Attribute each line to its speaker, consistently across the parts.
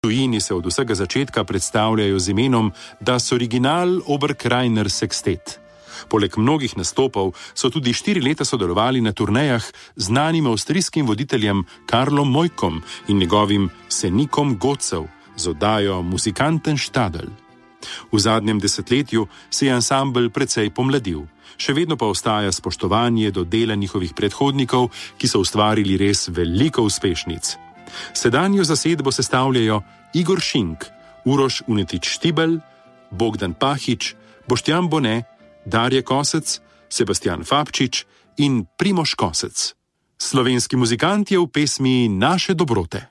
Speaker 1: tujini se od vsega začetka predstavljajo z imenom Das Original Oberkrainer Sextet. Poleg mnogih nastopov so tudi 4 leta sodelovali na turnejah z znanim avstrijskim voditeljem Karlom Mojkom in njegovim Senikom Gocev z oddajo Musikantenstadel. V zadnjem desetletju se je ansambel precej pomladil. Še vedno pa ostaja spoštovanje do dela njihovih predhodnikov, ki so ustvarili res veliko uspešnic. Sedanjo zasedbo sestavljajo Igor Šink, Uroš Unetič-Štibelj, Bogdan Pahič, Boštjan Bone, Darje Kosec, Sebastian Fabčič in Primož Kosec. Slovenski muzikant je v pesmi Naše dobrote.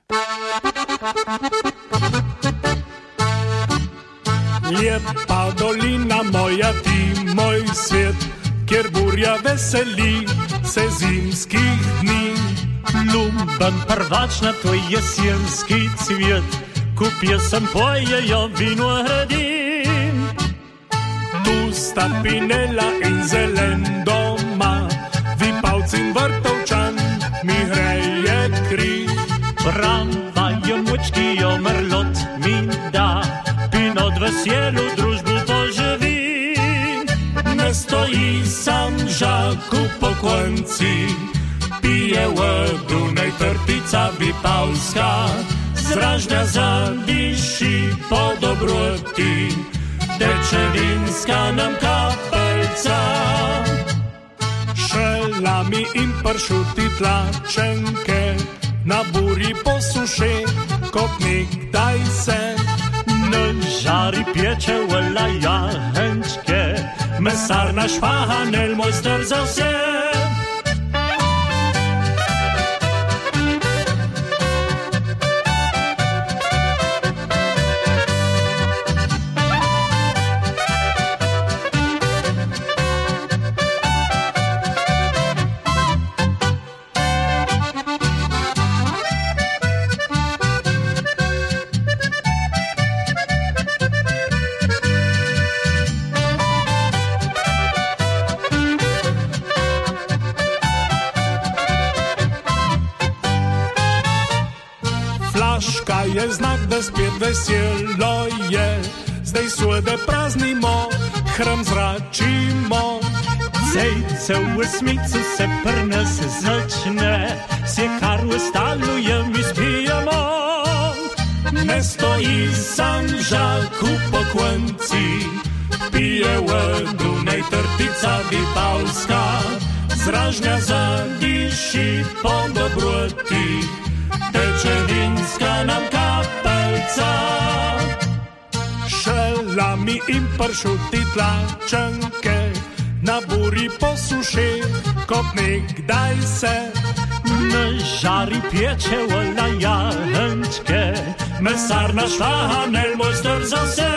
Speaker 2: Lepa dolina moja, ti moj svet, kjer burja veseli se zimskih dni.
Speaker 3: Ljuben prvačna, to je jesenski cvet, ko pjesem pojejo vinogradin.
Speaker 2: Tu sta Pinela in zelen doma, Vipavci in Vrtovčan, mi hreje kri.
Speaker 3: Tramvajo močki, jo mrlot mi da, Pinot veselu družbu poživi.
Speaker 2: Ne stoji sam žak v pokojnici, pije v Dunaj trpica Vipavska, zražnja zadiši po dobroti, teče vinska nam kapelca. Šelami in pršuti tlačenke, na buri posuše, kot nekdaj se.
Speaker 3: Na žari pječe vela jahenčke, mesarna Špahanel, mojster za vse.
Speaker 2: Flaška je znak, da spet veselo je, zdaj sude praznimo, hram zračimo.
Speaker 3: Zejce v osmicu se prnes začne, vse kar v stalu je, mi spijemo.
Speaker 2: Ne stoji sam žak v pokojnici, pije v Dunaj trpica Vipavska, zražnja zadiši po dobroti, teče vinska nam kapelca. Šelami in pršuti tlačenke, na buri posuše, kot nekdaj se.
Speaker 3: Na žari pječe vela jahenčke, mesarna Špahanel, mojster za vse.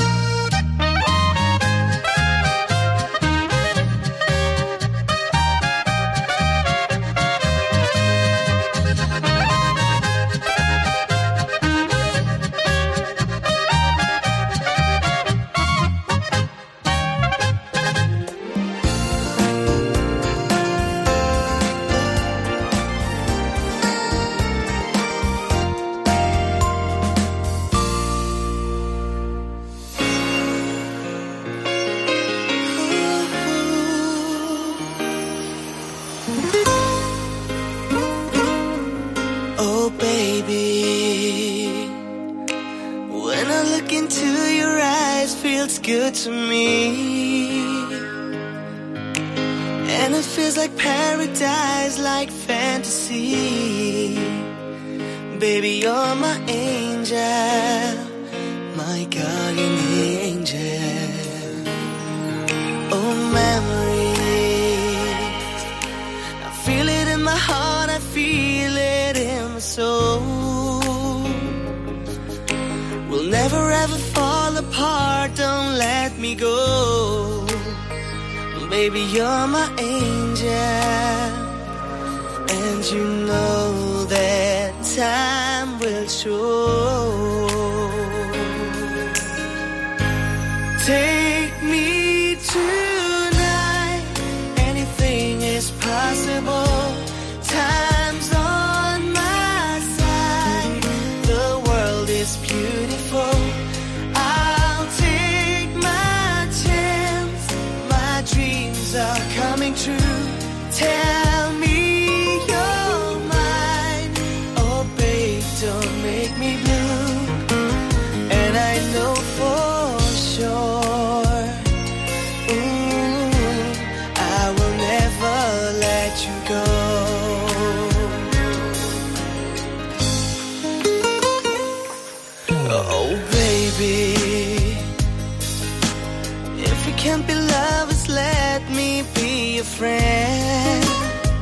Speaker 4: Good to me, and it feels like paradise, like fantasy. Baby, you're my angel, my guardian angel. Oh, memories, I feel it in my heart, I feel it in my soul. We'll never ever fall apart, don't let me go. Baby, you're my angel, and you know that time will show. Take me tonight, anything is possible. Time's on my side, the world is pure. friend.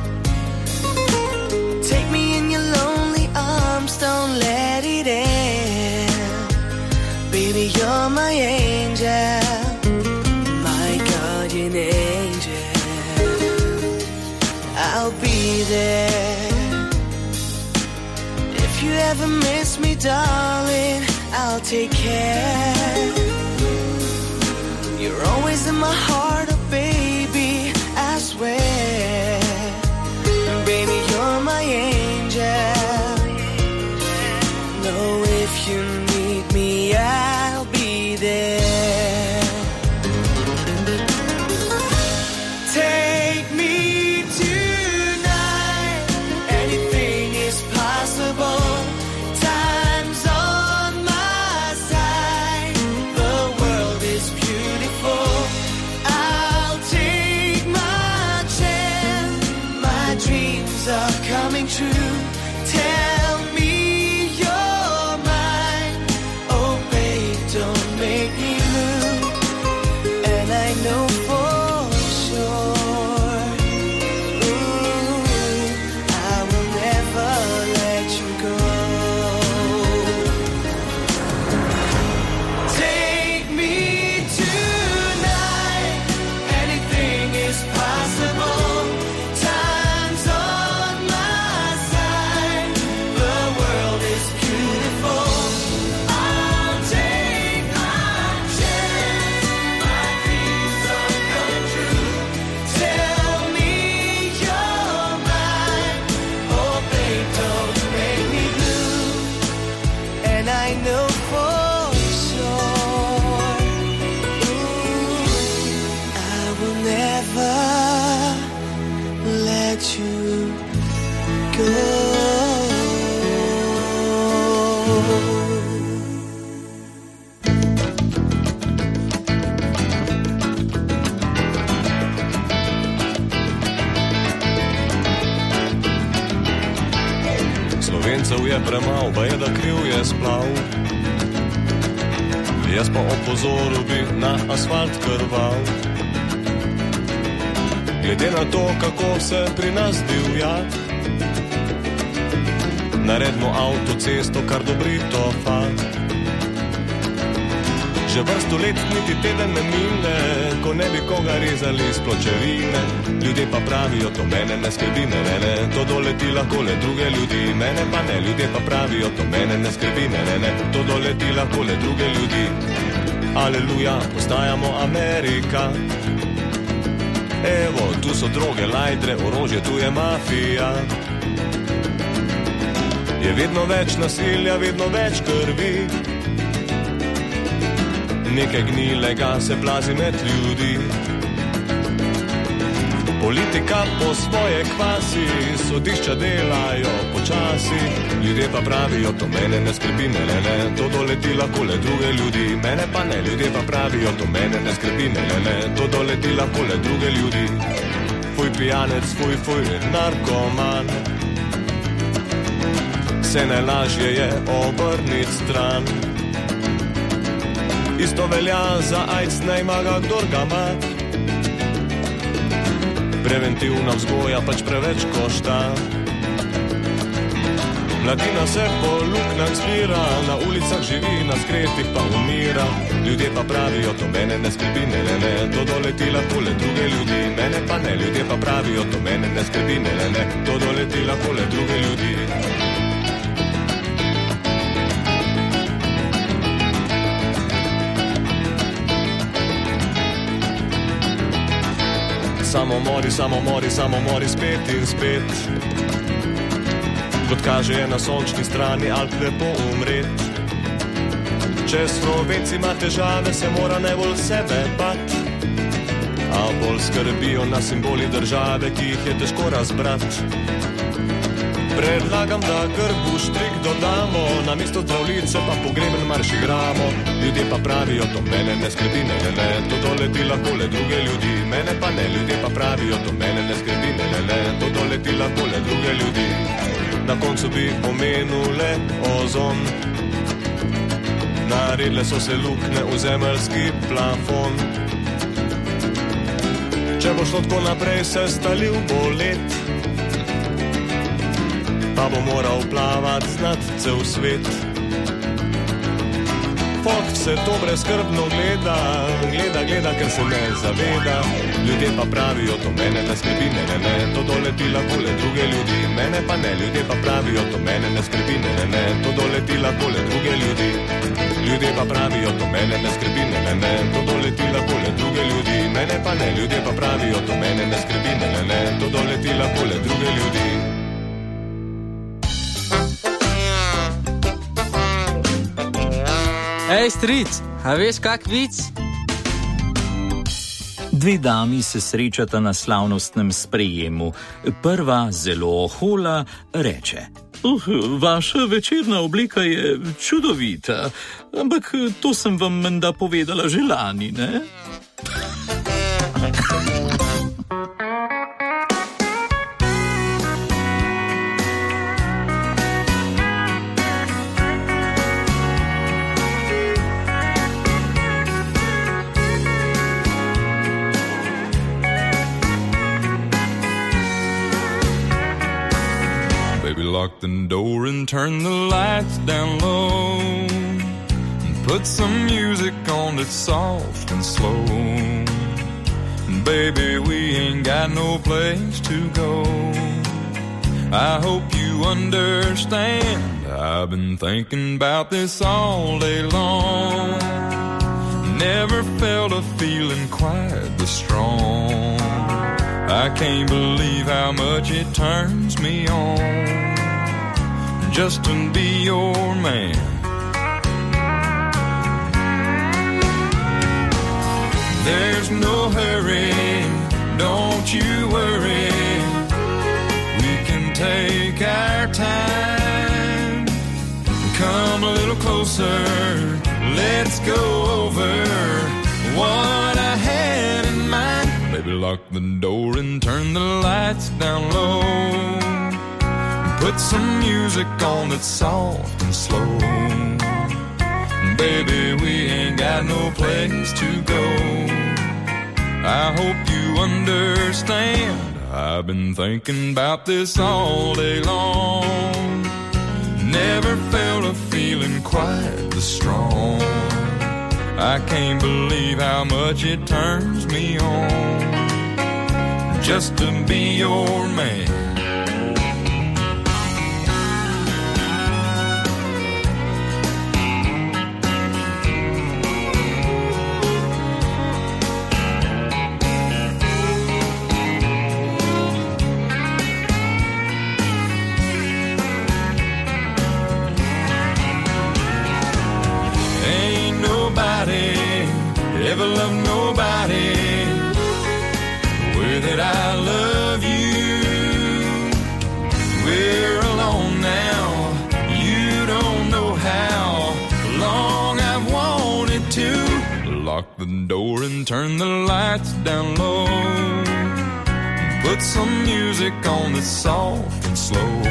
Speaker 4: Take me in your lonely arms, don't let it end. Baby, you're my angel, my guardian angel. I'll be there. If you ever miss me, darling, I'll take care. You're always in my heart, oh baby, I swear. Baby, you're my angel. Know if you need me, I'll be there. Take me tonight, anything is possible. Time's on my side, the world is beautiful. I'll take my chance, my dreams are coming true. Tell me you're mine, oh babe, don't make me move. And I know for sure, ooh, I will never let you go. Take me tonight, anything is possible. Time's on my side, the world is beautiful. I'll take my chance, my dreams are coming true. Tell me you're mine, oh babe, don't make me blue. And I know for sure, ooh, I will never let you go.
Speaker 5: Slovencev je premalo, pa je da kriv je splav. Jaz pa opozoril bi na asfalt krval. Glede na to, kako se pri nas divja, naredimo avtocesto, kar dobrito fant. Že vrsto let niti teden ne mine, ko ne bi koga rezali iz pločevine. Ljudje pa pravijo, to mene ne skrbi, ne, to doleti lahko le druge ljudi. Mene pa ne, ljudje pa pravijo, to mene ne skrbi, ne, to doleti lahko le druge ljudi. Aleluja, postajamo Amerika. Evo, tu so droge, lajdre, orožje, tu je mafija. Je vedno več nasilja, vedno več krvi. Nekaj gnilega se plazi med ljudi. Politika po svoje kvasi, sodišča delajo počasi. Ljudje pa pravijo, to mene ne skrbi, ne, to doleti lahko le druge ljudi. Mene pa ne, ljudje pa pravijo, to mene ne skrbi, ne, to doleti lahko le druge ljudi. Fuj pijanec, fuj, narkoman. Vse najlažje je obrniti stran. Isto velja za AIDS, naj ima ga kdor ga ima. Preventivna vzgoja pač preveč košta. Mladina se po luknjah zbira, na ulicah živi, na skretih pa umira. Ljudje pa pravijo, to mene ne skrbi, ne, to doleti lahko le druge ljudi. Mene pa ne, ljudje pa pravijo, to mene ne skrbi, ne, to doleti lahko le druge ljudi. Samomori spet in spet. Kot kaže je na sončni strani Alp lepo umret. Če Slovenci ima težave, se mora najbolj sebe bat. A bolj skrbijo na simboli države, ki jih je težko razbrat. Predlagam, da grbu štrik dodamo, namesto zdravljice pa pogreben marš igramo. Ljudje pa pravijo, to mene ne skrbi, ne, to doleti lahko le druge ljudi. Mene pa ne, ljudje pa pravijo, to mene ne skrbi, ne, to doleti lahko le druge ljudi. Na koncu bi omenil le ozon. Naredile so se luknje v zemeljski plafon. Če bo šlo tako naprej, se stalil bo let, pa bo moral plavat znat cel svet. Fok se to brezskrbno gleda, ker se ne zaveda. Ljudje pa pravijo, to mene ne skrbi, ne, to doleti lahko le druge ljudi. Mene pa ne, ljudje pa pravijo, to mene ne skrbi, ne, to doleti lahko le druge ljudi. Ljudje pa pravijo, to mene ne skrbi, ne, to doleti lahko le druge ljudi. Mene pa ne, ljudje pa pravijo, to mene ne skrbi, ne, to doleti lahko le druge ljudi.
Speaker 6: Ej, stric, a veš kak vic?
Speaker 7: Dve dami se srečata na slavnostnem sprejemu. Prva, zelo ohola, reče: vaša večerna obleka je čudovita, ampak to sem vam menda povedala že lani, ne?
Speaker 8: Lock the door and turn the lights down low, and put some music on that's soft and slow. And baby, we ain't got no place to go. I hope you understand, I've been thinking about this all day long. Never felt a feeling quite this strong. I can't believe how much it turns me on just to be your man. There's no hurry, don't you worry. We can take our time. Come a little closer, let's go over what I had in mind. Baby, lock the door and turn the lights down low. Put some music on that's soft and slow. Baby, we ain't got no place to go. I hope you understand, I've been thinking about this all day long. Never felt a feeling quite this strong. I can't believe how much it turns me on just to be your man. Ever love nobody way that I love you. We're alone now, you don't know how long I've wanted to. Lock the door and turn the lights down low. Put some music on that's soft and slow.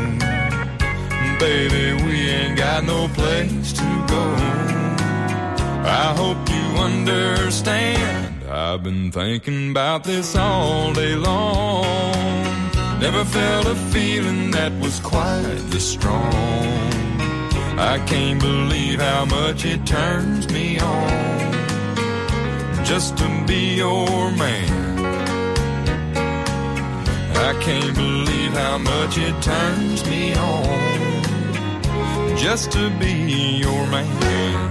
Speaker 8: Baby, we ain't got no place to go. I hope you understand, I've been thinking about this all day long. Never felt a feeling that was quite this strong. I can't believe how much it turns me on just to be your man. I can't believe how much it turns me on just to be your man.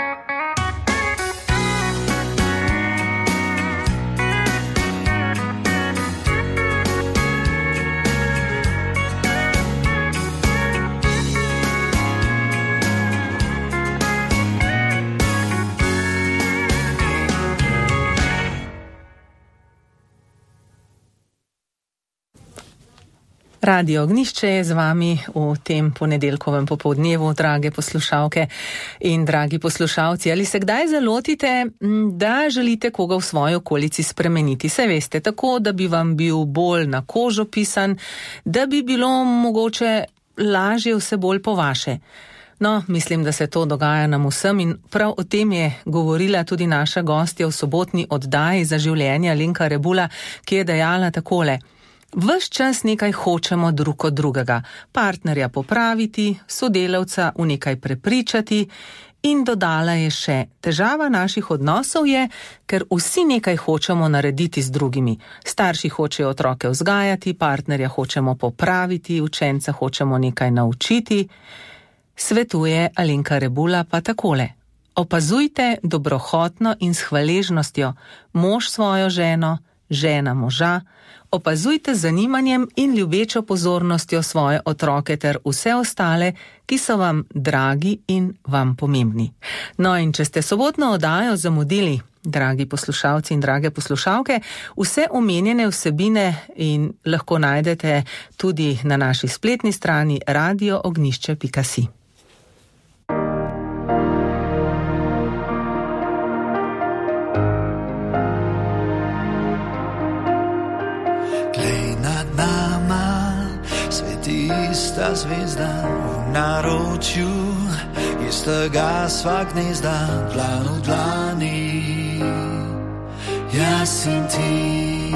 Speaker 9: Radio Ognišče je z vami v tem ponedeljkovem popoldnevu, drage poslušalke in dragi poslušalci. Ali se kdaj zalotite, da želite koga v svoji okolici spremeniti? Se veste, tako, da bi vam bil bolj na kožo pisan, da bi bilo mogoče lažje vse bolj po vaše. No, mislim, da se to dogaja nam vsem in prav o tem je govorila tudi naša gostja v sobotni oddaji Za življenje Alenka Rebula, ki je dejala takole. Ves čas nekaj hočemo drug od drugega, partnerja popraviti, sodelavca v nekaj prepričati in dodala je še, težava naših odnosov je, ker vsi nekaj hočemo narediti z drugimi. Starši hočejo otroke vzgajati, partnerja hočemo popraviti, učenca hočemo nekaj naučiti. Svetuje Alenka Rebula pa takole. Opazujte dobrohotno in s hvaležnostjo mož svojo ženo, žena moža, opazujte z zanimanjem in ljubečo pozornostjo svoje otroke ter vse ostale, ki so vam dragi in vam pomembni. No in če ste sobotno oddajo zamudili, dragi poslušalci in drage poslušalke, vse omenjene vsebine in lahko najdete tudi na naši spletni strani radioognjišče.si.
Speaker 10: Ista zvezda v naročju, istega sva gnezda, dlan v dlani, jaz in ti.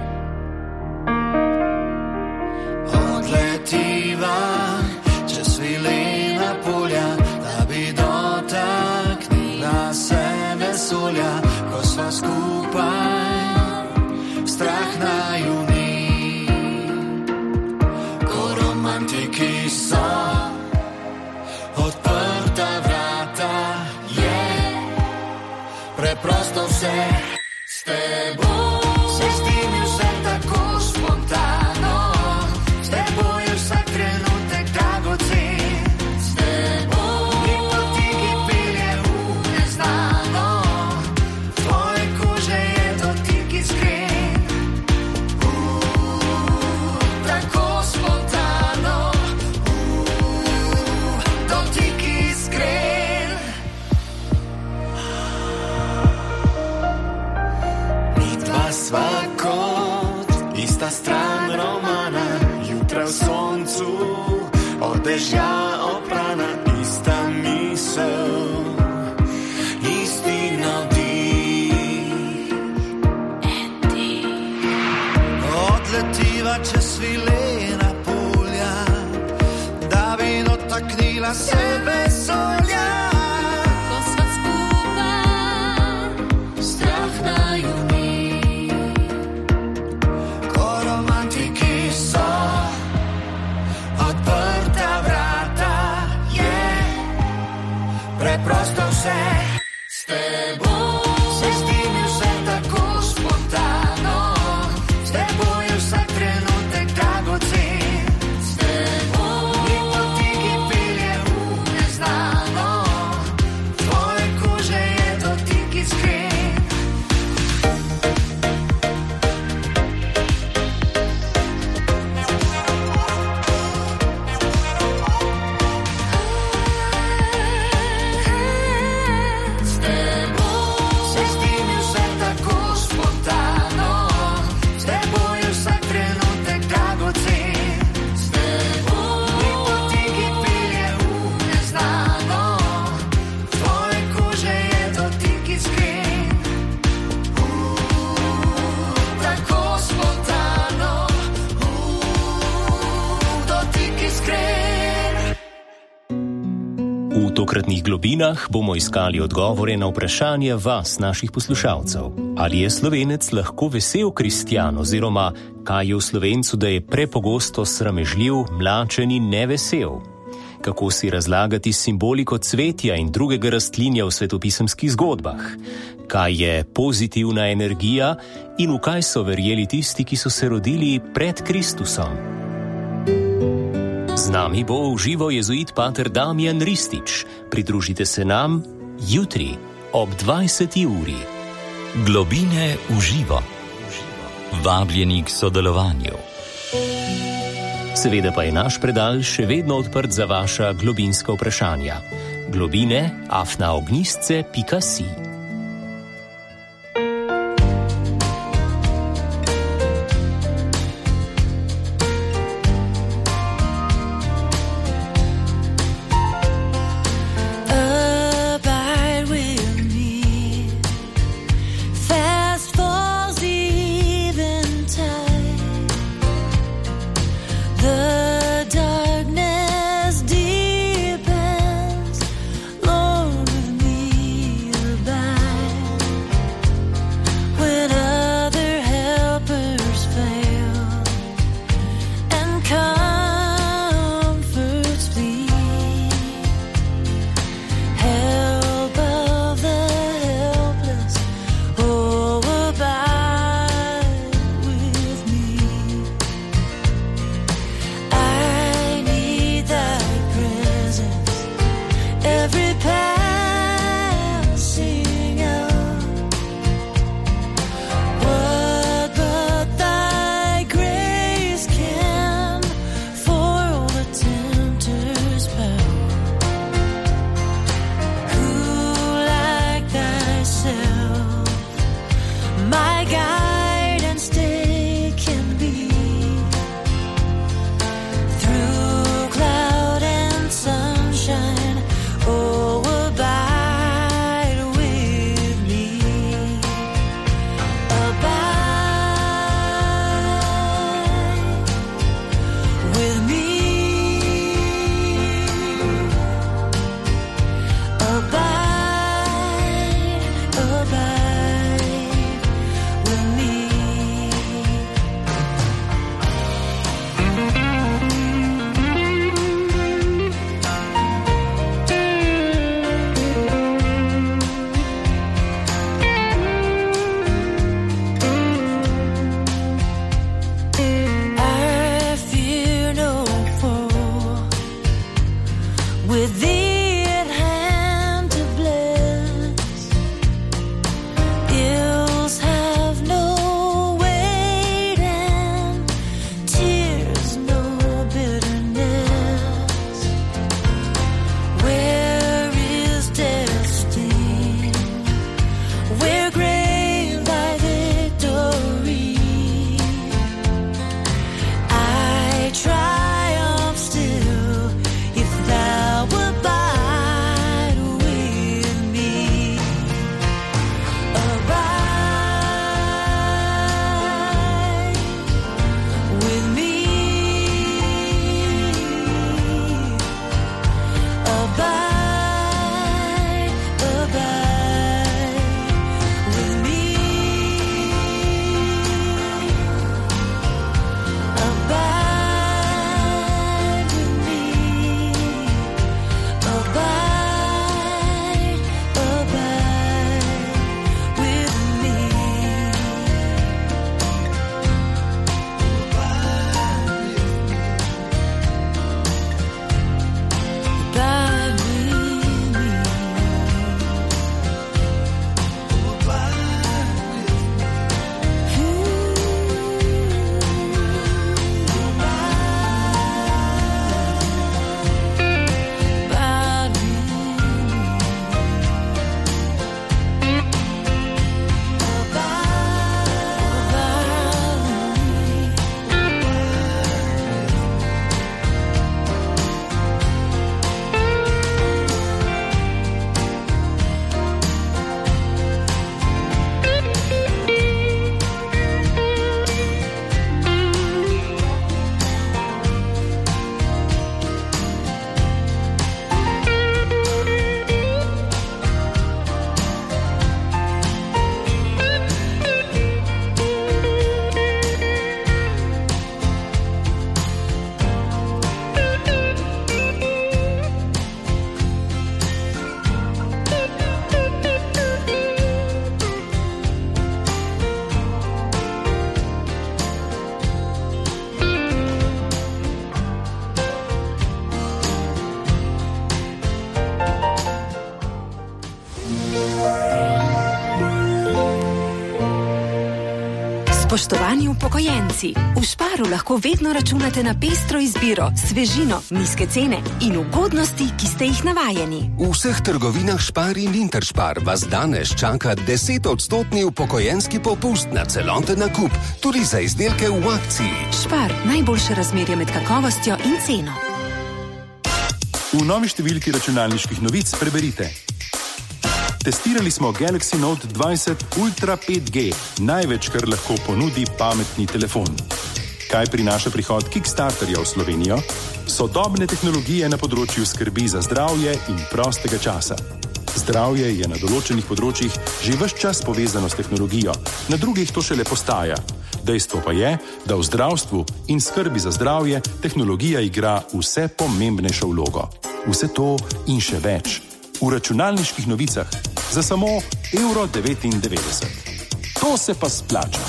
Speaker 10: Odletiva čez svilena polja, da bi dotaknila se vesolja, ko sva skupaj, strah naju ni. Romantiki so odprta vrata, je preprosto vse s teboj. Se zdi mi vse tako spontano, s teboj je vsak trenutek dragocen. S teboj mi potiki pelje v neznano, tvoje kože je dotik iskren. Tako spontano, dotik iskren. Midva sva kot ista stran romana, jutra v soncu, od dežja oprana, ista misel, isti navdih. Odletiva čez svilena polja, da bi dotaknila se vesolja. Ko sva skupaj, strah naju ni. Ko romantiki so odprta vrata, je preprosto vse s teboj. Se zdi mi vse tako spontano, s teboj je vsak trenutek dragocen. S teboj mi potiki pelje v neznano, tvoje kože je dotik iskren. S teboj se zdi mi vse tako spontano, s teboj je vsak trenutek dragocen. S teboj mi potiki pelje v neznano, tvoje kože je dotik iskren. Tako spontano, dotik iskren.
Speaker 11: V tokratnih globinah bomo iskali odgovore na vprašanje vas, naših poslušalcev. Ali je Slovenec lahko vesel kristjan oziroma kaj je v Slovencu, da je prepogosto sramežljiv, mlačen in nevesel? Kako si razlagati simboliko cvetja in drugega rastlinja v svetopisemskih zgodbah? Kaj je pozitivna energija in v kaj so verjeli tisti, ki so se rodili pred Kristusom? Z nami bo v živo jezuit pater Damjan Ristič. Pridružite se nam jutri ob 20. uri.
Speaker 7: Globine v živo. Vabljeni k sodelovanju.
Speaker 11: Seveda pa je naš predal še vedno odprt za vaša globinska vprašanja. globine@ognjišče.si.
Speaker 12: Spoštovani upokojenci, v Sparu lahko vedno računate na pestro izbiro, svežino, nizke cene in ugodnosti, ki ste jih navajeni.
Speaker 13: V vseh trgovinah Spar in Interspar vas danes čaka 10% upokojenski popust na celoten nakup, tudi za izdelke v akciji.
Speaker 12: Spar, najboljše razmerje med kakovostjo in ceno.
Speaker 1: V novi številki računalniških novic preberite. Testirali smo Galaxy Note 20 Ultra 5G, največ, kar lahko ponudi pametni telefon. Kaj prinaša prihod Kickstarterja v Slovenijo? Sodobne tehnologije na področju skrbi za zdravje in prostega časa. Zdravje je na določenih področjih že ves čas povezano s tehnologijo, na drugih to šele postaja. Dejstvo pa je, da v zdravstvu in skrbi za zdravje tehnologija igra vse pomembnejšo vlogo. Vse to in še več. V računalniških novicah za samo €1,99. To se pa splača.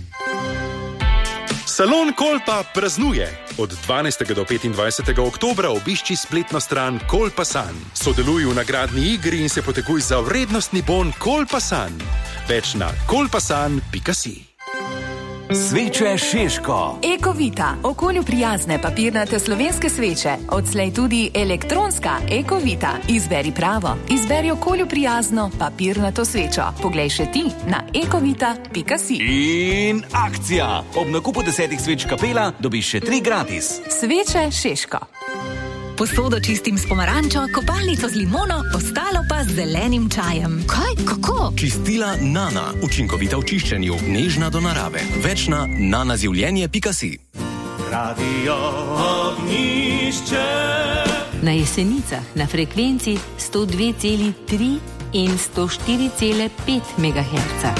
Speaker 1: Salon Kolpa praznuje. Od 12. do 25. oktobra obišči spletno stran Kolpa.san. Sodeluj v nagradni igri in se potekuj za vrednostni bon Kolpa.san. Več na kolpasan.si.
Speaker 14: Sveče Šeško.
Speaker 15: Ekovita, okolju prijazne papirnate slovenske sveče, odslej tudi elektronska Ekovita. Izberi pravo, izberi okolju prijazno papirnato svečo. Poglej še ti na ekovita.si.
Speaker 14: In akcija! Ob nakupu 10 sveč Kapela dobiš še 3 gratis.
Speaker 15: Sveče Šeško.
Speaker 16: Posodo čistim s pomarančo, kopalnico z limono, ostalo pa z zelenim čajem. Kaj? Kako?
Speaker 17: Čistila Nana. Učinkovita v čiščenju, nežna do narave. Več na nanazivljenje.si.
Speaker 3: Radio Ognjišče.
Speaker 18: Na Jesenicah na frekvenci 102,3 in 104,5 MHz.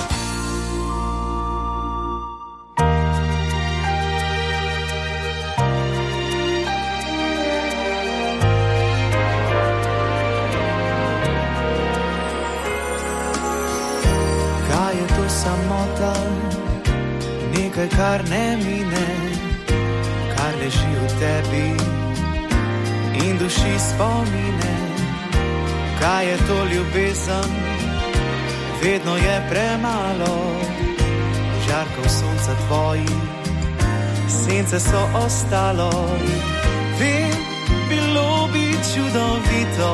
Speaker 19: Samota, nekaj, kar ne mine, kar leži v tebi in duši spomine. Kaj je to ljubezen, vedno je premalo, žarkov sonca tvojih, sence so ostalo. Vem, bilo bi čudovito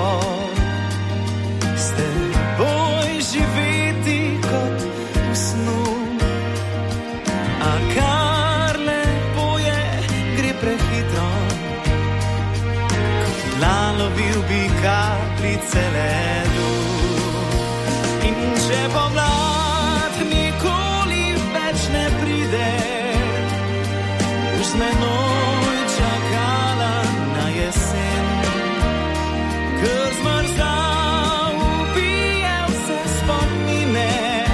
Speaker 19: s teboj živeti kot snu, a kar lepo je, gre prehitro. Kot lan lovil bi kapljice ledu. In če pomlad nikoli več ne pride, boš z menoj čakala na jesen, ker zmrzal ubije vse spomine.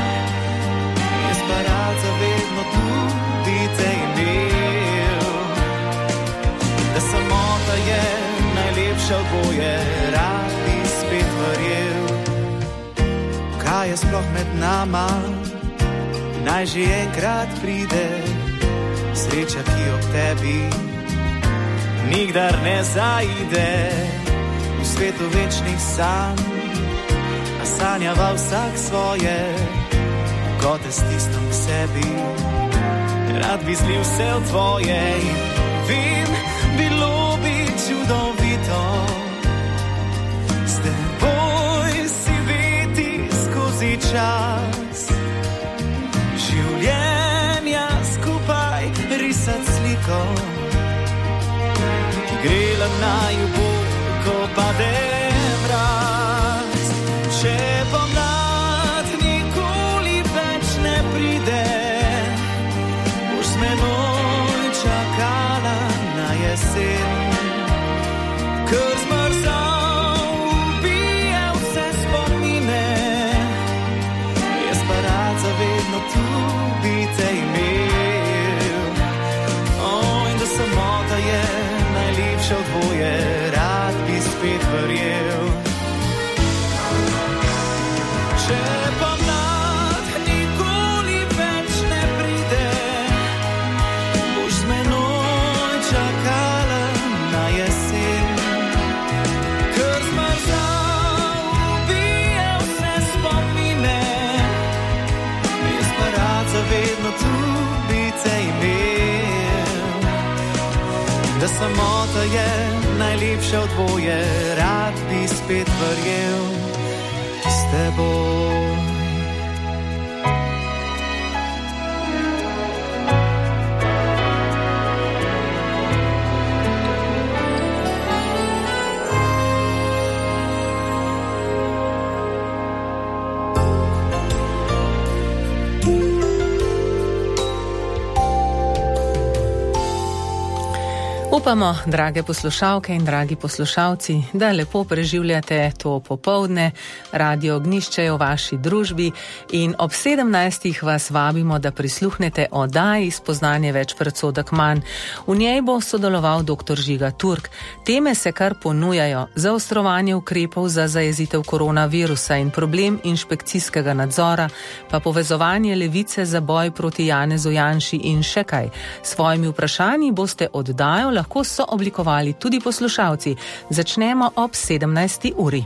Speaker 19: Zavedno tudi te imel, da samota je najlepša od boje, rad bi spet verjel. Kaj je sploh med nama, naj že enkrat pride, sreča, ki ob tebi nikdar ne zaide. V svetu večnih sanj, a sanjava vsak svoje, ko te stisnem k sebi, rad bi zlil vse v tvoje. Vem, bilo bi čudovito s teboj si veti skozi čas, življenja skupaj risati sliko, ki grela naju bo, ko pade mraz. Če pomlad nikoli več ne pride, boš z menoj čakala na jesen, ker zmrzal ubije vse spomine. Jaz pa rad zavedno tu bi te imel. In da samota je najlepša od dvoje, rad bi spet verjel. samota je najlepša od dvoje, rad bi spet verjel s teboj.
Speaker 9: Upamo, drage poslušalke in dragi poslušalci, da lepo preživljate to popoldne. Radio Ognjišče je v vaši družbi in ob 17. vas vabimo, da prisluhnete oddaji Spoznanje več predsodek manj. V njej bo sodeloval dr. Žiga Turk. Teme se kar ponujajo: zaostrovanje ukrepov za zajezitev koronavirusa in problem inšpekcijskega nadzora, pa povezovanje levice za boj proti Janezu Janši in še kaj. S svojimi vprašanji boste oddajo lahko so oblikovali tudi poslušalci. Začnemo ob 17. uri.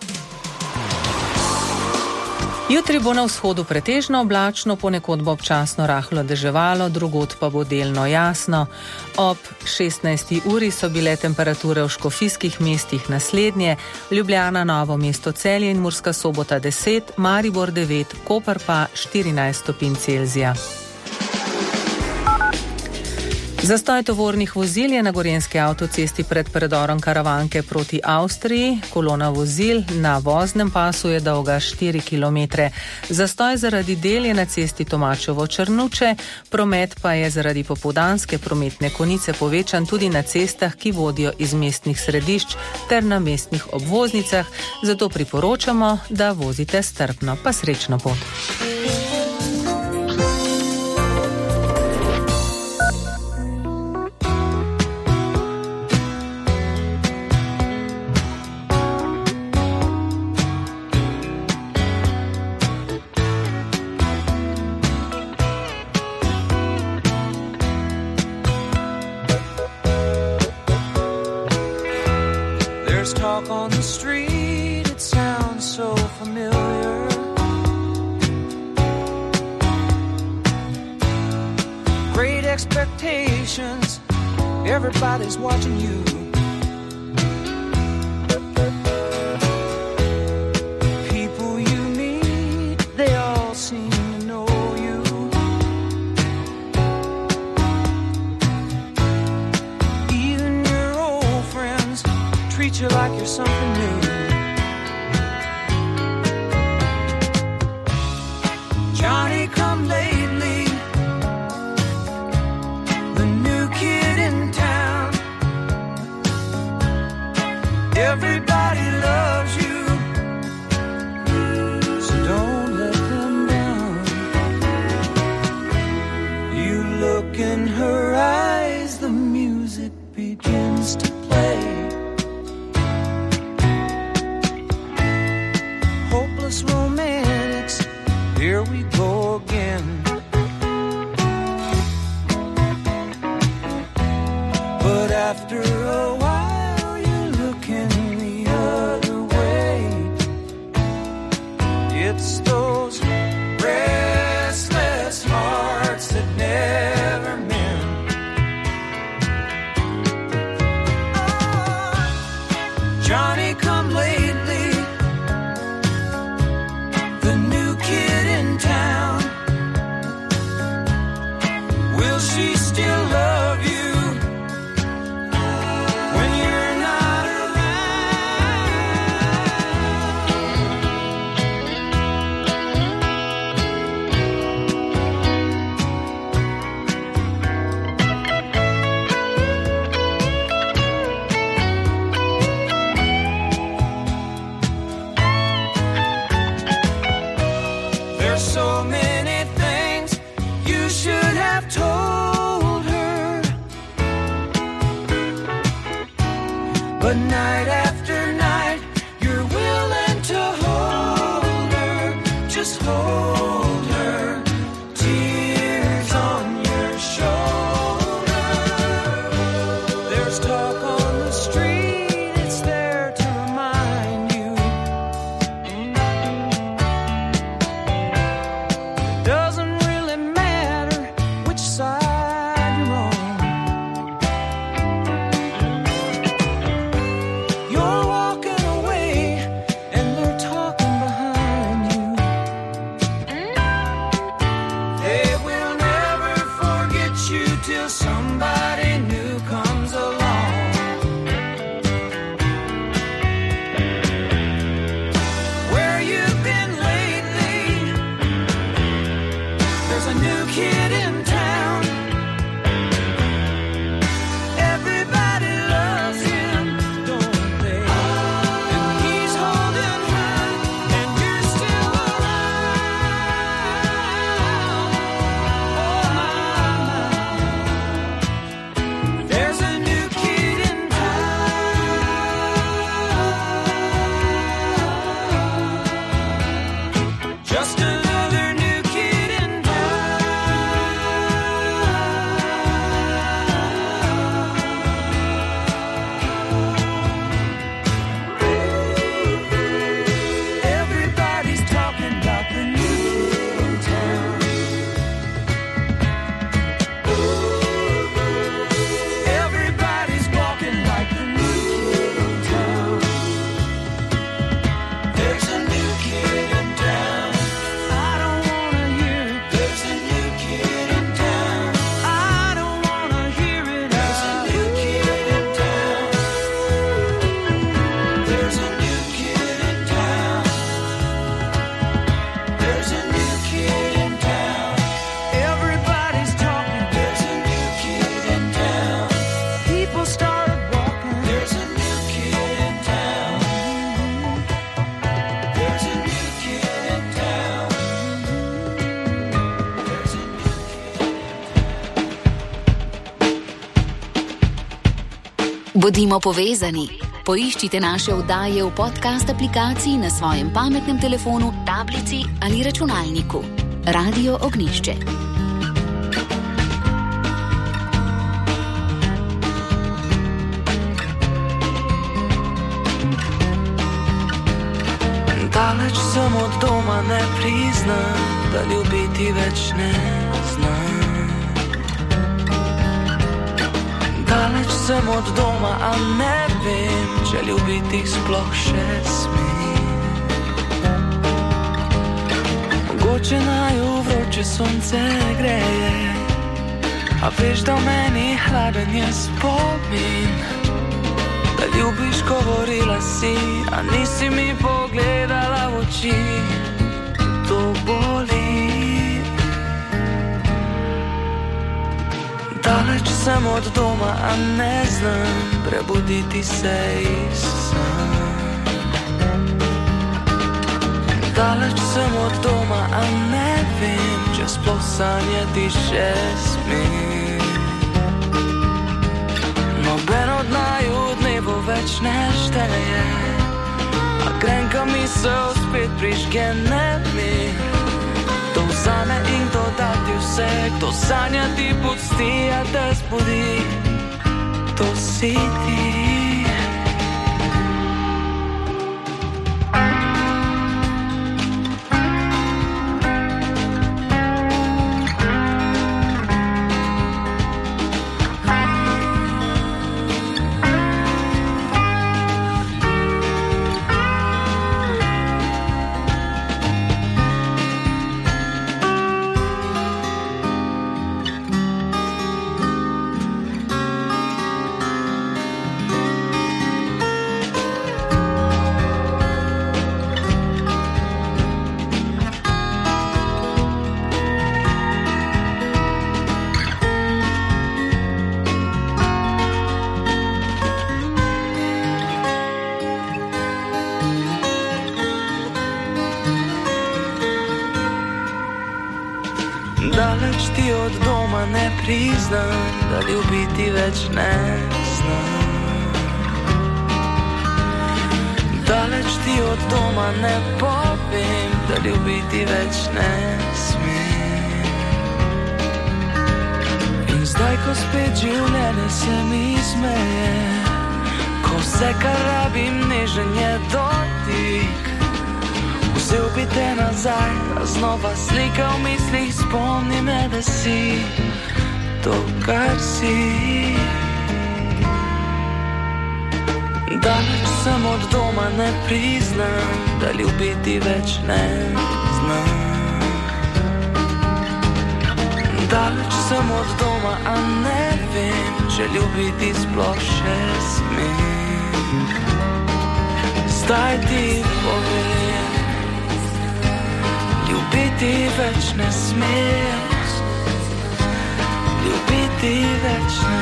Speaker 9: Jutri bo na vzhodu pretežno oblačno, ponekod bo občasno rahlo deževalo, drugod pa bo delno jasno. Ob 16. uri so bile temperature v škofijskih mestih naslednje: Ljubljana, Novo mesto, Celje in Murska Sobota 10, Maribor 9, Koper pa 14 stopinj Celzija. Zastoj tovornih vozil je na Gorenjski avtocesti pred predorom Karavanke proti Avstriji. Kolona vozil na voznem pasu je dolga 4 km. Zastoj zaradi del je na cesti Tomačevo-Črnuče, promet pa je zaradi popoldanske prometne konice povečan tudi na cestah, ki vodijo iz mestnih središč ter na mestnih obvoznicah, zato priporočamo, da vozite strpno. Pa srečno pot.
Speaker 19: Everybody's watching you. People you meet, they all seem to know you. Even your old friends treat you like you're something new. Johnny come lately, the new kid in town. Everybody loves you, so don't let them down. You look in her eyes, the music begins to play. Hopeless romantics, here we go again. But after a while you're looking the other way. It's those restless hearts that never mend. Johnny come lately, the new kid in town. Will she still love you? But night after night, you're willing to hold her, just hold her, tears on your shoulder. There's talk on the street, it's there to remind you. It doesn't really matter which side you're on.
Speaker 10: just another new kid in Everybody's talking about the new kid in town. Everybody's walking like the new kid in town. There's a new kid in town. I don't wanna hear it. There's a new kid in town. I don't wanna hear it. There's a new kid in town. There's a new kid in town. There's a new kid in town. Everybody's talking. There's a new kid in town. People started walking. There's a new kid in town. There's a new kid in town. There's a new
Speaker 15: Bodimo povezani. Poiščite naše oddaje v podcast aplikaciji na svojem pametnem telefonu, tablici ali računalniku. Radio Ognjišče.
Speaker 19: Daleč sem od doma, ne priznam, da ljubiti več ne znam. Daleč sem od doma, a ne vem, če ljubiti sploh še smem. Mogoče naju vroče sonce greje, a veš, da v meni hladen je spomin. Da ljubiš, govorila si, a nisi mi pogledala v oči. To boli. Daleč sem od doma, a ne znam prebuditi se iz sna. Daleč sem od doma, a ne vem, če sploh sanjati še smem. Noben od naju dnevu več ne šteje, a grenka misel spet prižgene mi. To vzame in dodati vse, kdo sanjati pusti, a te zbudi. To si ti. Daleč ti od doma, ne priznam, da ljubiti več ne znam. Daleč ti od doma, ne povem, da ljubiti več ne smem. In zdaj, ko spet življenje se mi smeje, ko vse, kar rabim, nežen je dotik. Vzel bi te nazaj, a znova slika v mislih, spomni me, da si to, kar si. Daleč sem od doma, ne priznam, da ljubiti več ne znam. Daleč sem od doma, a ne vem, če ljubiti sploh še smem. Zdaj ti povem, ljubiti več ne smem, ljubiti več ne.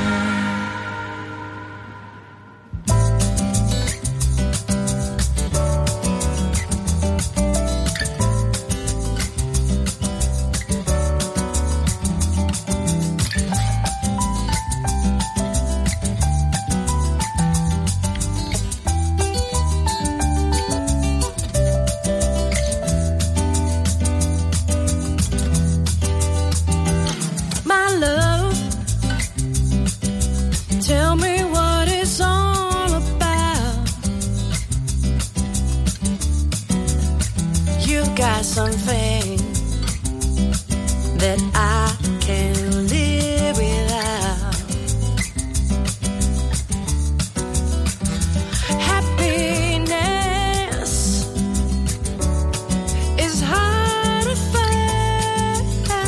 Speaker 4: you've got something that I can't live without. Happiness is hard to find.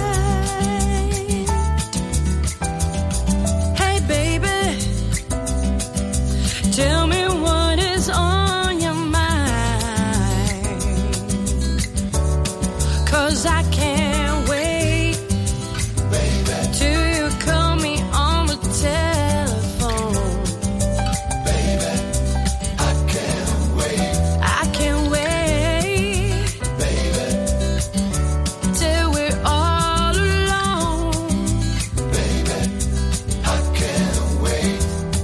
Speaker 4: Hey baby, tell me what is on your mind, 'cause I can't wait, baby, till you call me on the telephone. Baby, I can't wait. I can't wait, baby, till we're all alone. Baby, I can't wait.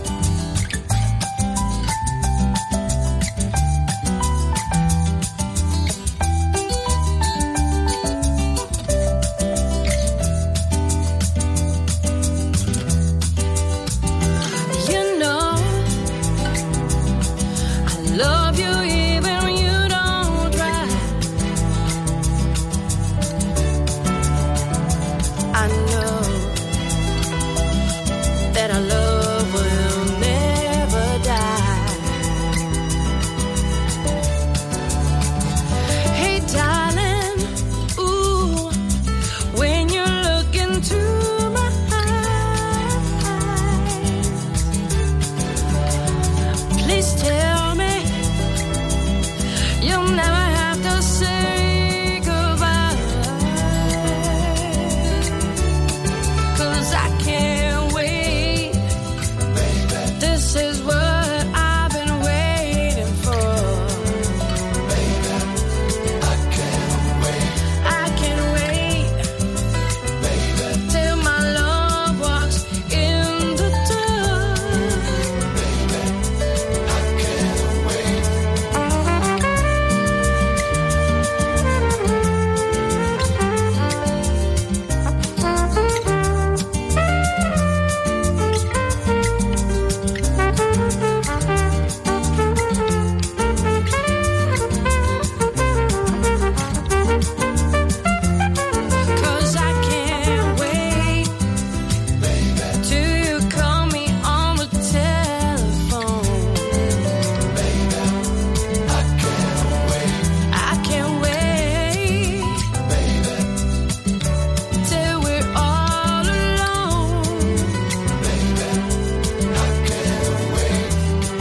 Speaker 4: You know, I love you even when you don't try. I know that our love will never die. Hey darling, ooh, when you look into my eyes, please tell me you'll never have to say goodbye, 'cause I can't wait. Baby, this is what I've been waiting for. Baby, I can't wait. I can't wait, baby, till my love walks in the door. Baby, I can't wait. Cause I can't wait, baby, till you call me on the telephone. Baby, I can't wait. I can't wait, baby, till we're all alone. Baby, I can't wait.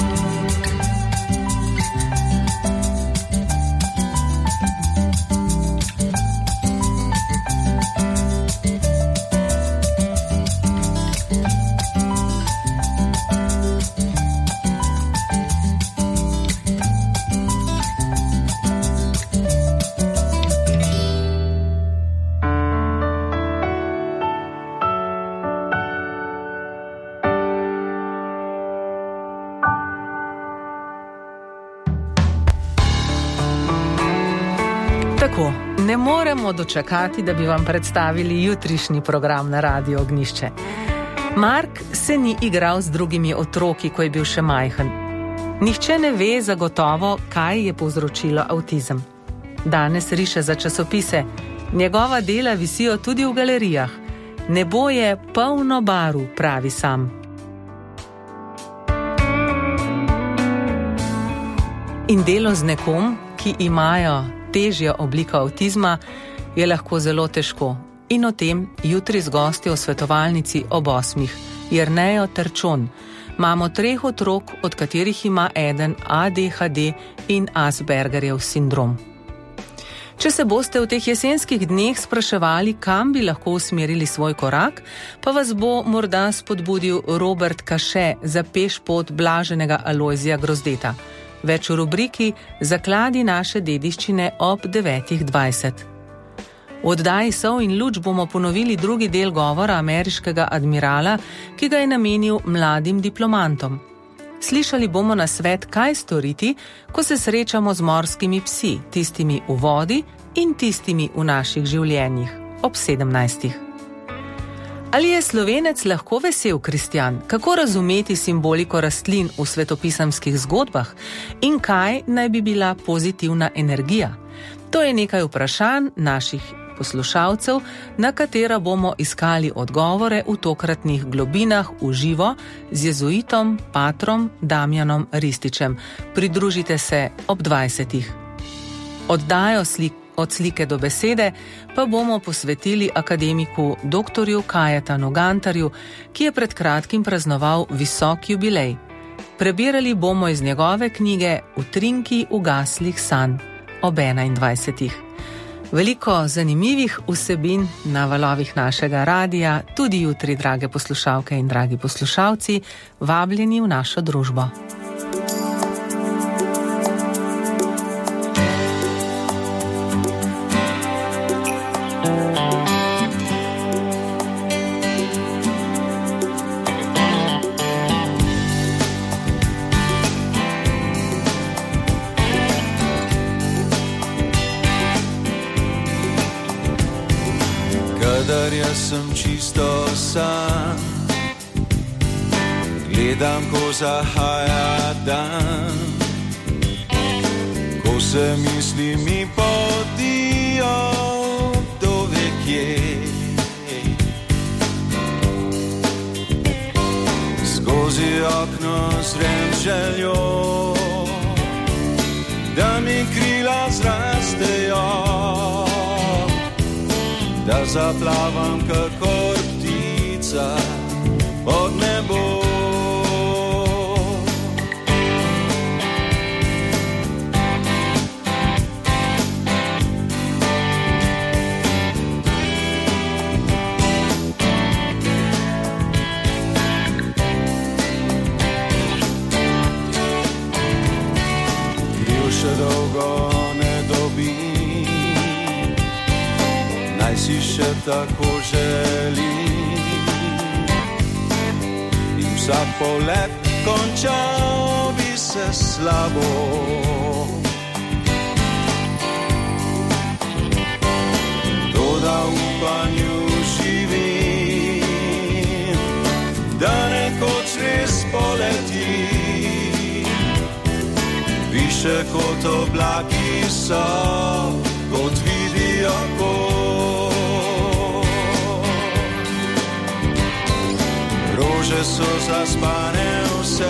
Speaker 9: Tako, ne moremo dočakati, da bi vam predstavili jutrišnji program na Radio Ognjišče. Mark se ni igral z drugimi otroki, ko je bil še majhen. Nihče ne ve zagotovo, kaj je povzročilo avtizem. Danes riše za časopise, njegova dela visijo tudi v galerijah. Nebo je polno barv, pravi sam. In delo z nekom, ki imajo težjo obliko avtizma, je lahko zelo težko. In o tem jutri z gosti v svetovalnici ob 8. Jernejo Terčon. Imamo 3 otrok, od katerih ima eden ADHD in Aspergerjev sindrom. Če se boste v teh jesenskih dneh spraševali, kam bi lahko usmerili svoj korak, pa vas bo morda spodbudil Robert Kaše za pešpot blaženega Alojzija Grozdeta. Več v rubriki Zakladi naše dediščine ob 9:20. V oddaji Sol in luč bomo ponovili drugi del govora ameriškega admirala, ki ga je namenil mladim diplomantom. Slišali bomo nasvet, kaj storiti, ko se srečamo z morskimi psi, tistimi v vodi in tistimi v naših življenjih, ob 17. Ali je Slovenec lahko vesel kristjan? Kako razumeti simboliko rastlin v svetopisemskih zgodbah? In kaj naj bi bila pozitivna energija? To je nekaj vprašanj naših poslušalcev, na katera bomo iskali odgovore v tokratnih globinah v živo z jezuitom patrom Damjanom Rističem. Pridružite se ob 20. Oddajo od slike do besede pa bomo posvetili akademiku dr. Kajetanu Gantarju, ki je pred kratkim praznoval visok jubilej. Prebirali bomo iz njegove knjige Utrinki ugaslih sanj ob 21. Veliko zanimivih vsebin na valovih našega radija, tudi jutri, drage poslušalke in dragi poslušalci, vabljeni v našo družbo.
Speaker 20: Sem čisto sam, gledam, ko zahaja dan, ko se misli mi podijo do vekje. Skozi okno zrem željo, da mi krila zrastejo, da zaplavam kakor ptica pod nebo. Kriv še dolgo ne dobim, si še tako želim, in vsak polet končal bi se slabo. Toda v upanju živim, da nekoč res poleti, više kot oblaki so, kot vidijo kot. Rože so zaspane vse,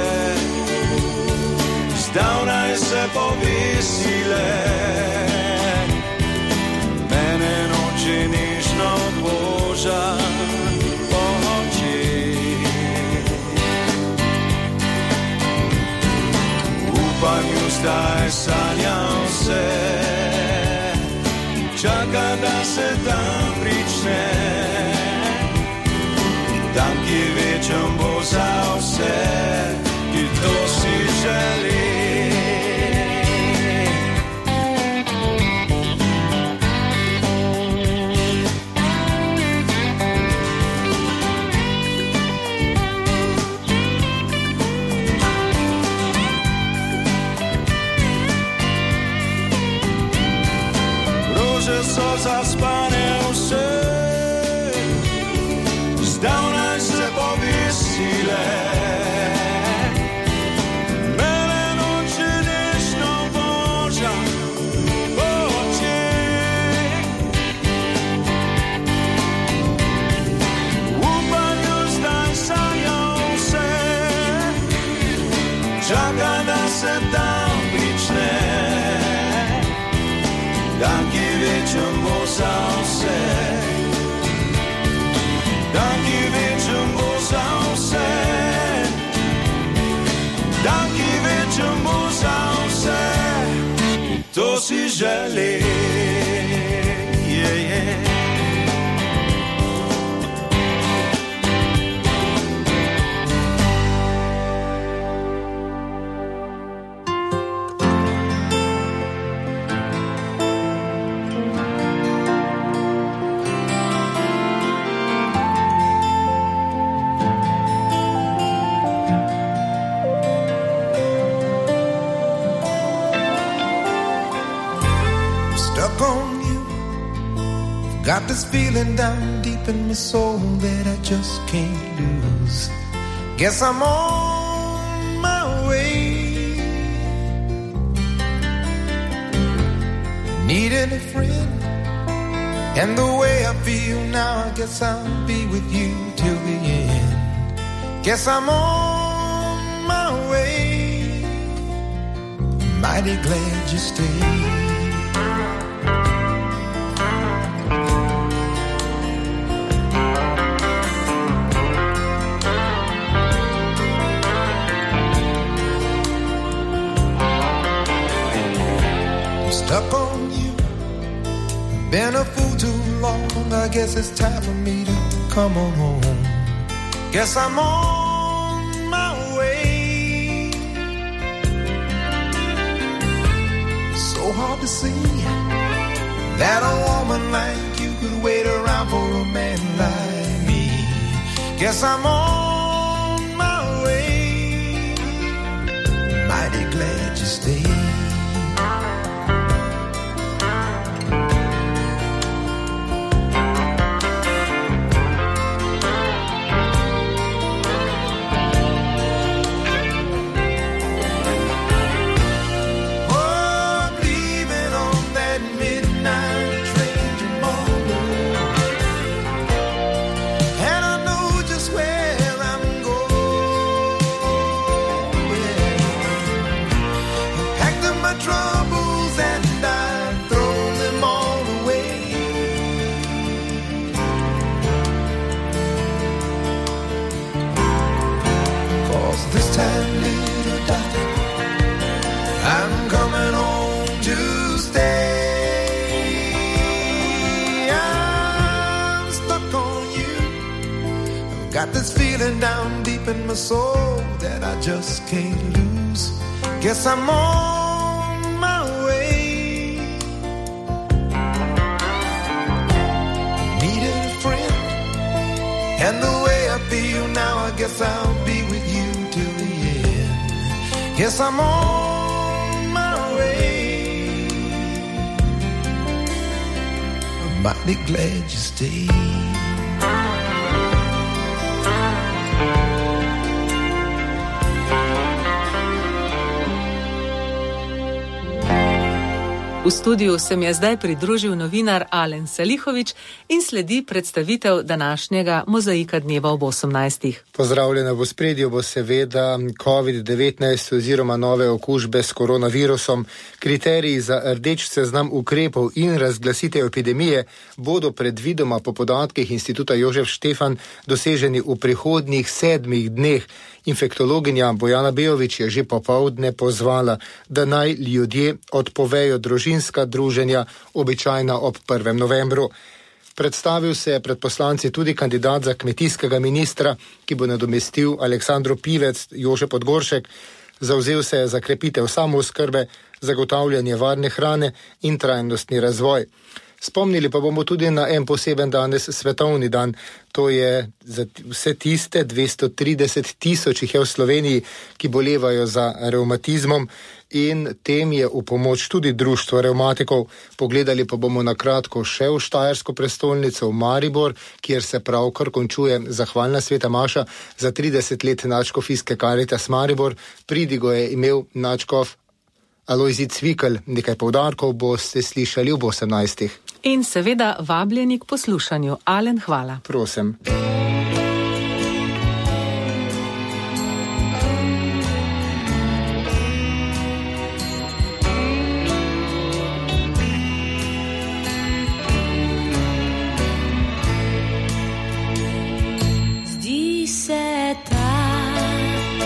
Speaker 20: zdavnaj se povesile, mene noči nežno boža po očeh. V upanju zdaj sanjam se, čaka, da se tam prične, tam, ki večem bo za vse, ki to si želi. Rože so zaspane vse, zdavnaj se povisile, mene noči nežno boža po očeh. V upanju zdaj sanjam vse, čaka, da se dan prične, dan, ki večem bo za vse, dan, ki večem bo za vse, dan, ki večem bo za vse, to si želi.
Speaker 21: Got this feeling down deep in my soul that I just can't lose. Guess I'm on my way. needing a friend. And the way I feel now, I guess I'll be with you till the end. Guess I'm on my way. Mighty glad you stayed. Stuck on you, been a fool too long. I guess it's time for me to come on home. Guess I'm on my way. So hard to see that a woman like you could wait around for a man like me. Guess I'm on my way. Mighty glad you stayed. Got this feeling down deep in my soul that I just can't lose. Guess I'm on my way. Needed a friend, and the way I feel now, I guess I'll be with you till the end. Guess I'm on my way. I'm mighty glad you stayed.
Speaker 9: V studiu se mi je zdaj pridružil novinar Alen Salihović in sledi predstavitev današnjega mozaika dneva ob 18.
Speaker 2: Pozdravljena, v spredju bo seveda COVID-19 oziroma nove okužbe s koronavirusom. Kriteriji za rdeč seznam ukrepov in razglasitev epidemije bodo predvidoma po podatkih Instituta Jožef Štefan doseženi v prihodnjih 7 dneh. Infektologinja Bojana Bejović je že popoldne pozvala, da naj ljudje odpovejo družinska druženja, običajna ob 1. novembru. Predstavil se je pred poslanci tudi kandidat za kmetijskega ministra, ki bo nadomestil Aleksandro Pivec, Jože Podgoršek. Zavzel se je za krepitev samooskrbe, zagotavljanje varne hrane in trajnostni razvoj. Spomnili pa bomo tudi na en poseben danes, svetovni dan. To je za vse tiste 230 tisoč jih je v Sloveniji, ki bolevajo za revmatizmom, in tem je v pomoč tudi društvo revmatikov. Pogledali pa bomo na kratko še v štajersko prestolnico, v Maribor, kjer se pravkar končuje zahvalna sveta maša za 30 let nadškofijske Karitas Maribor. Pridigo je imel nadškof Alojzij Cvikl. Nekaj poudarkov boste slišali ob 18.
Speaker 9: In seveda vabljeni k poslušanju. Alen, hvala.
Speaker 2: Prosim.
Speaker 10: Zdi se tak,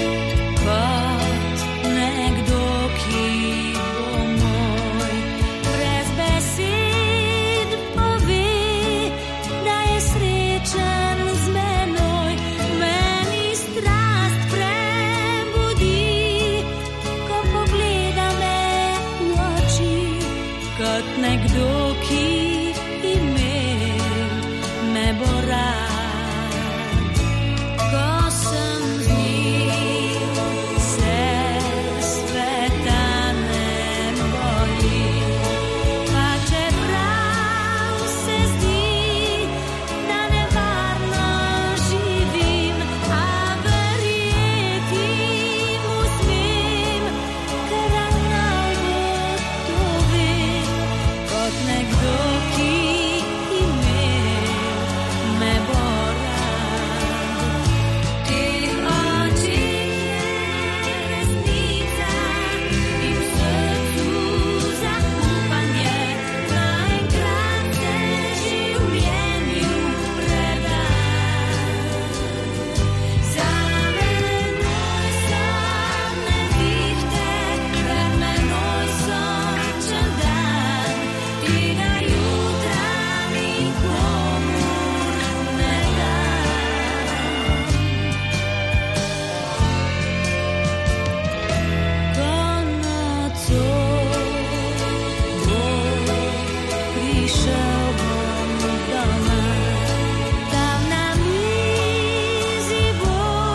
Speaker 10: kot nekdo, ki bo moj, brez besed pove, da je srečen z menoj. Meni strast prebudi, ko pogleda me v oči, kot nekdo, ki imel me bo rad. Ko sem z njim, se sveta ne bojim, pa čeprav se zdi, da nevarno živim, a verjeti mu smem, ker ravno to vem. Ko
Speaker 4: prišel bom doma. Tam na mizi bo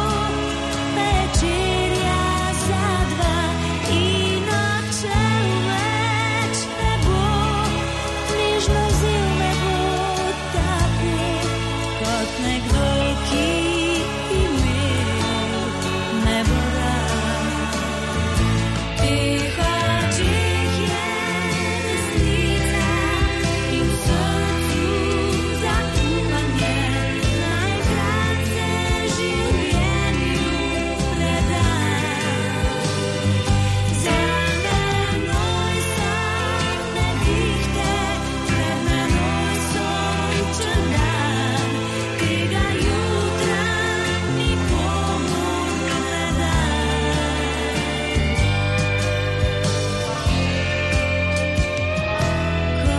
Speaker 4: večerja za dva in nočev več ne bo, nežno vzel me bo tako, kot nekdo, ki imel me bo rad. Teh očeh je resnica in v srcu zaupanje, najkrat se življenju predam. Za menoj so nevihte, pred menoj sončen dan, tega jutra nikomur ne dam. Ko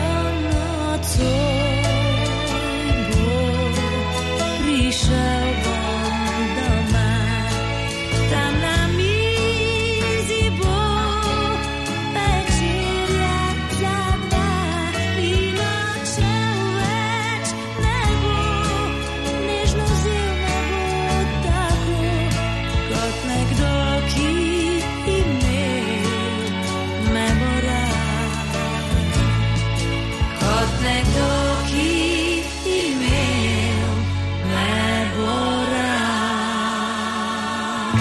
Speaker 4: nocoj bo prišel bom doma, tam na mizi bo večerja za dva in nočev več ne bo, nežno vzel me bo tako, kot nekdo, ki imel me bo rad. Kot nekdo, ki imel me bo rad.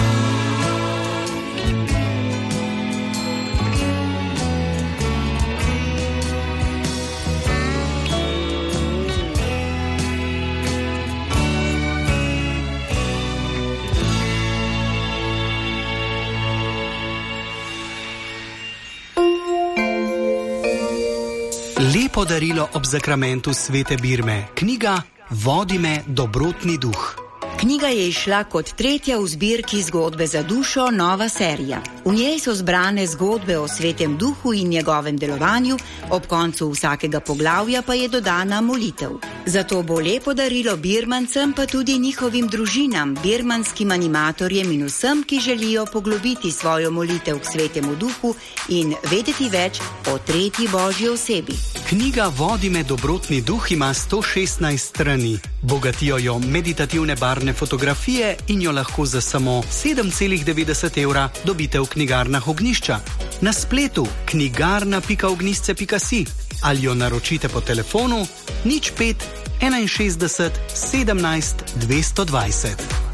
Speaker 5: Lepo darilo ob zakramentu svete Birme. Knjiga Vodi me dobrotni duh.
Speaker 22: Knjiga je izšla kot tretja v zbirki Zgodbe za dušo, nova serija. V njej so zbrane zgodbe o svetem duhu in njegovem delovanju, ob koncu vsakega poglavja pa je dodana molitev. Zato bo lepo darilo Birmancem, pa tudi njihovim družinam, birmanskim animatorjem in vsem, ki želijo poglobiti svojo molitev k svetemu duhu in vedeti več o tretji božji osebi.
Speaker 5: Knjiga Vodi me dobrotni duh ima 116 strani. Bogatijo jo meditativne barvne fotografije in jo lahko za samo 7,90 evra dobite v knjigarnah Ognjišča. Na spletu knjigarna.ognjišče.si ali jo naročite po telefonu 05 61 17 220.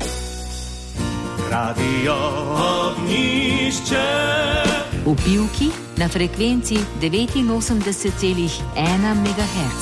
Speaker 3: Radio Ognjišče.
Speaker 18: V Pivki na frekvenci 89,1 MHz.